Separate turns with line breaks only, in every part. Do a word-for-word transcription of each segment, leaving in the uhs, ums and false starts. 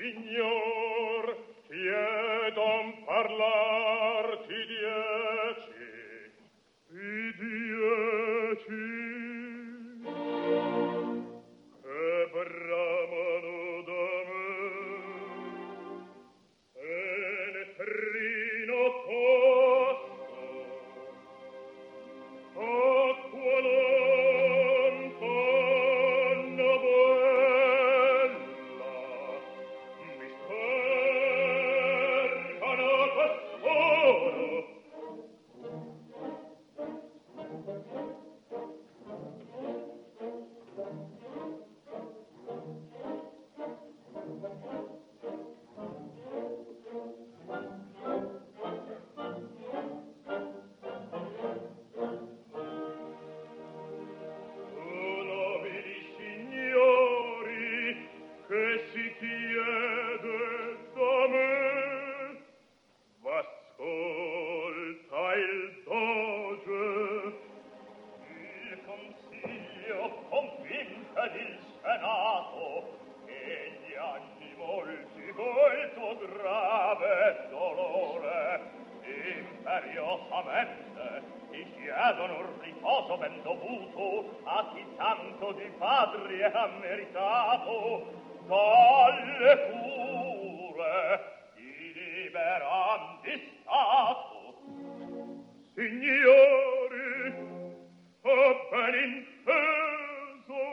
Signor, chiedon parlarti dieci, i dieci, che bramano da me, penetrino tosto, acqua lontana bella, mi spercano costoro. Nobili signori, che si chiede da me, v'ascolta il doge, il consiglio convinta il senato, e gli anni molti col tuo grave dolore imperiosamente ti chiedono un riposo ben dovuto a chi tanto di padri ha meritato dalle cure di liberandi stato. Signori, ho ben inteso,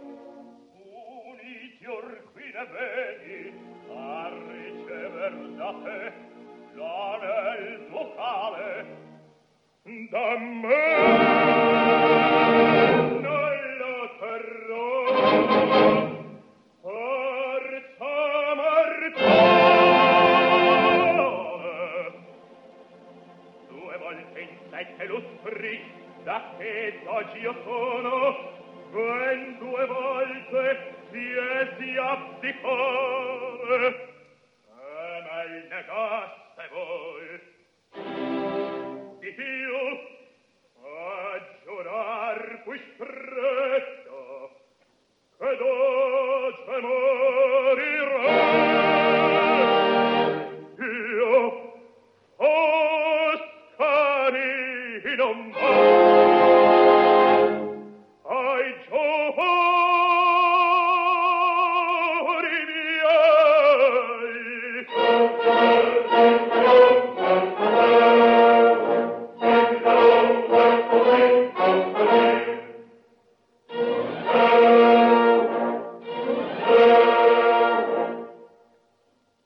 uniti or qui ne vedi a ricever da te l'anel ducale. Da me non lo terrò, forza mortale. Due volte in sette lustri da che d'oggi io sono, ben due volte siesi abdicare, e me il negaste voi. Di più, a giurar fui stretto, che doce mo